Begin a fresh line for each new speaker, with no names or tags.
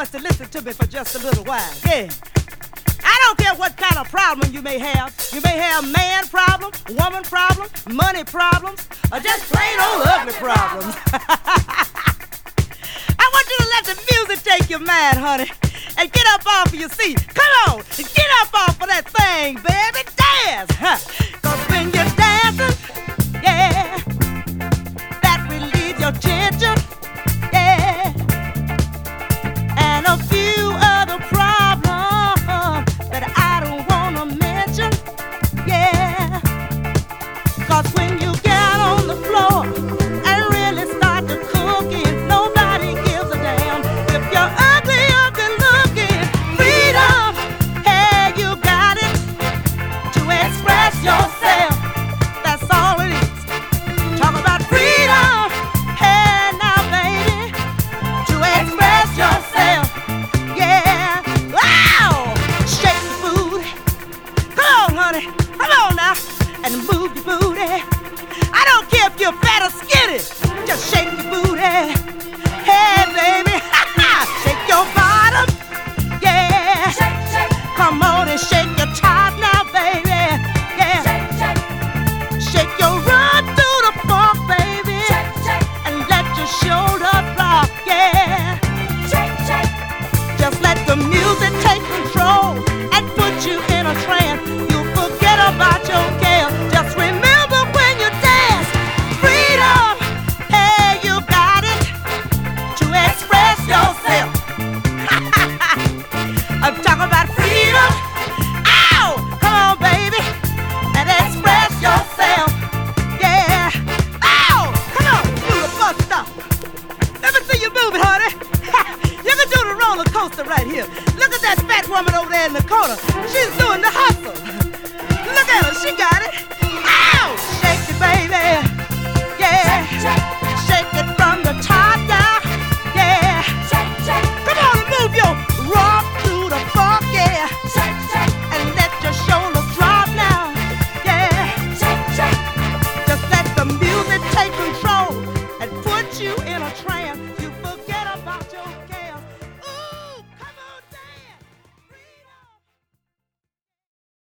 boys to listen to me for just a little while. Yeah. I don't care what kind of problem you may have. You may have man problem, woman problem, money problems, or just plain old ugly problems. I want you to let the music take your mind, honey, and get up off of your seat. Come on, get up off of that thing, baby. Dance. Cause when you're dancing, yeah, that relieves your tension, yeah, and a few other problems that I don't wanna mention, yeah. Cause when you get on the floor and really start to cooking, nobody gives a damn if you're ugly, ugly looking. Freedom, hey, you got it to express yourself. That's all it is. Talk about freedom, hey, now baby, to express yourself. Yeah, wow, shake your booty. Come on, honey, come on now, and move your booty. I don't care if you're fat or skinny, just shake your booty. Hey, baby, shake your bottom, yeah. Shake, shake. Come on and shake your top now, baby, yeah. Shake, shake. Shake your run through the funk, baby, shake, shake. And let your shoulder drop, yeah. Shake, shake. Just let the music take control and put you in a trance. You forget about your care. Just remember when you dance. Freedom, hey, you got it to express yourself. I'm talking about freedom. Ow! Come on, baby, and express yourself. Yeah. Ow! Come on, do the bus stop. Let me see you move it, honey. You can do the roller coaster right here. Look at that fat woman over there in the corner. She's doing the hustle. Look at her, she got it. Ow! Shake it, baby. Yeah.